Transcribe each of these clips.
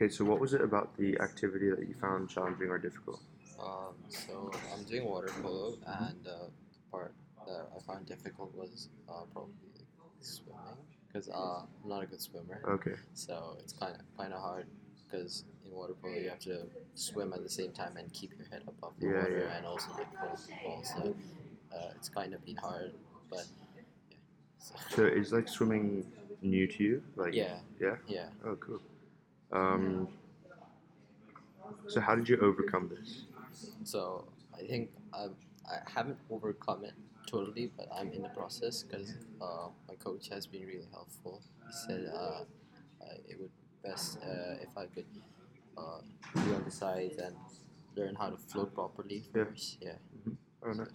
Okay, so what was it about the activity that you found challenging or difficult? So I'm doing water polo, and the part that I found difficult was probably like swimming, because I'm not a good swimmer. Okay. So it's kind of hard because in water polo you have to swim at the same time and keep your head above the Yeah, water yeah. and also like hold the ball. So it's kind of been hard, but yeah. So So is like swimming new to you? Like, yeah, yeah? yeah. Oh, cool. Um, so how did you overcome this? So I think I haven't overcome it totally, but I'm in the process because my coach has been really helpful. He said it would be best if I could be on the sides and learn how to float properly Yeah. first. Yeah. Oh, So, nice.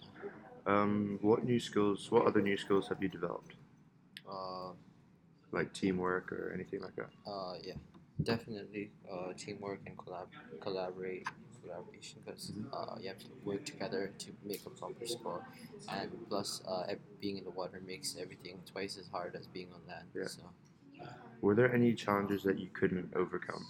What other new skills have you developed? uh, Like teamwork or anything like that? yeah, definitely teamwork and collaboration because you have to work together to make a proper score, and plus being in the water makes everything twice as hard as being on land. Yeah. So Were there any challenges that you couldn't overcome?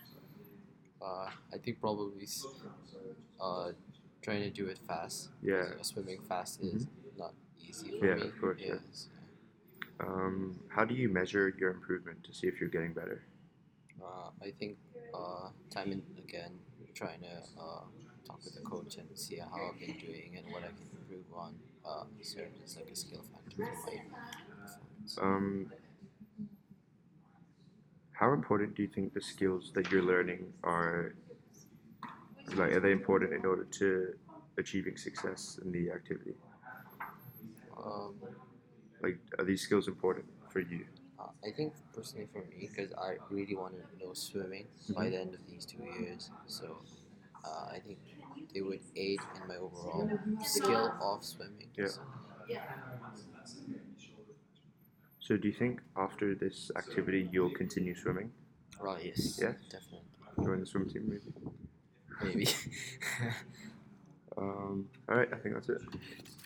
I think probably uh, trying to do it fast Yeah. because swimming fast is not easy for Yeah, me. of course, yeah. Yes. How do you measure your improvement to see if you're getting better? I think time and again trying to talk with the coach and see how I've been doing and what I can improve on serves as like a skill factor for my performance. Um, how important do you think the skills that you're learning are? Like, are they important in order to achieving success in the activity? Um, Like, are these skills important for you? I think personally for me, because I really want to know swimming by the end of these 2 years, so I think they would aid in my overall skill of swimming. Yeah. So, So, do you think after this activity you'll continue swimming? well, yes, Yes. definitely, Join the swim team, maybe. maybe. All right, I think that's it.